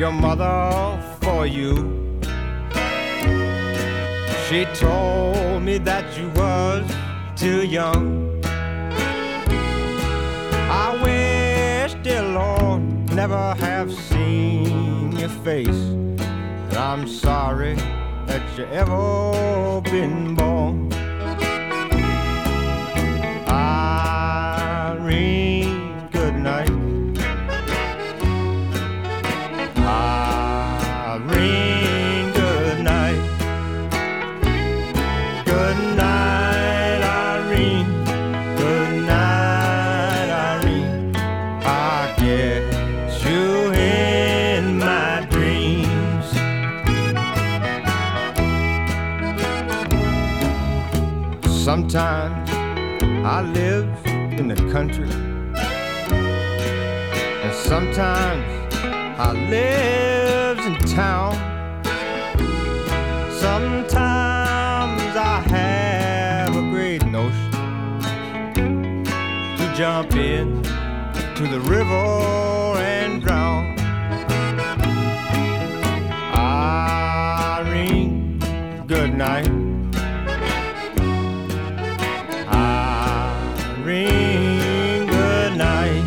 your mother for you. She told me that you was too young. I wish, dear Lord, never have seen your face. And I'm sorry that you ever been born. Irene, good night. Irene, good night. Good night, Irene. Good night, Irene. I get you in my dreams. Sometimes I live in the country, and sometimes I live in town. Sometimes I have a great notion to jump in to the river and drown. Irene, good night. Irene, good night.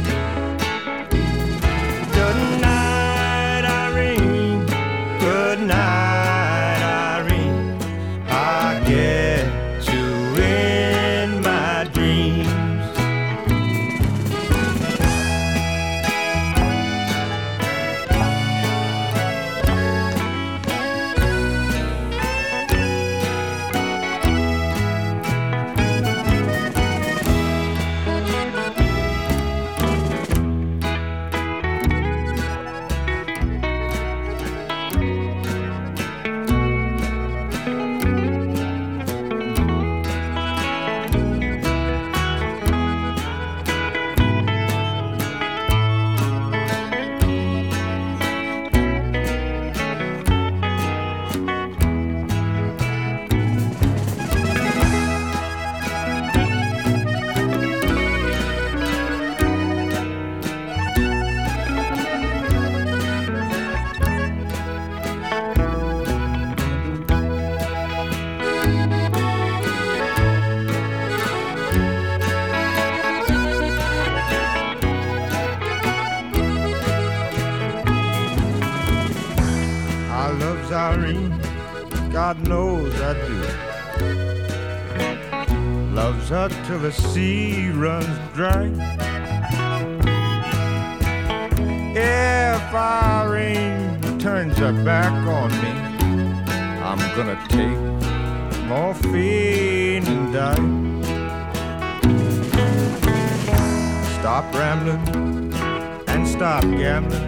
Good night, Irene. Good night, Irene. I get you in my dreams. I loves Irene, God knows I do. Loves her till the sea runs dry. If Irene turns her back on me, I'm gonna take morphine and die. Stop rambling and stop gambling.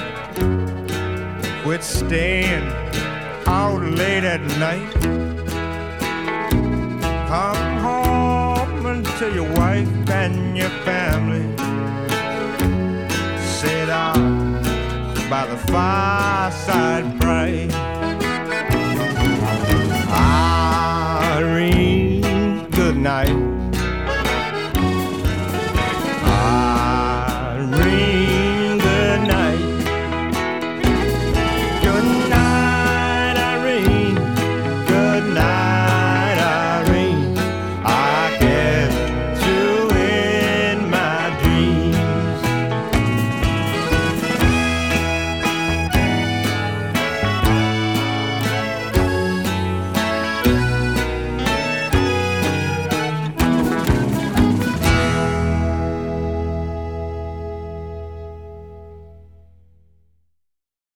Quit staying out late at night. Come home and tell your wife and your family. Sit out by the fireside bright. Irene, good night.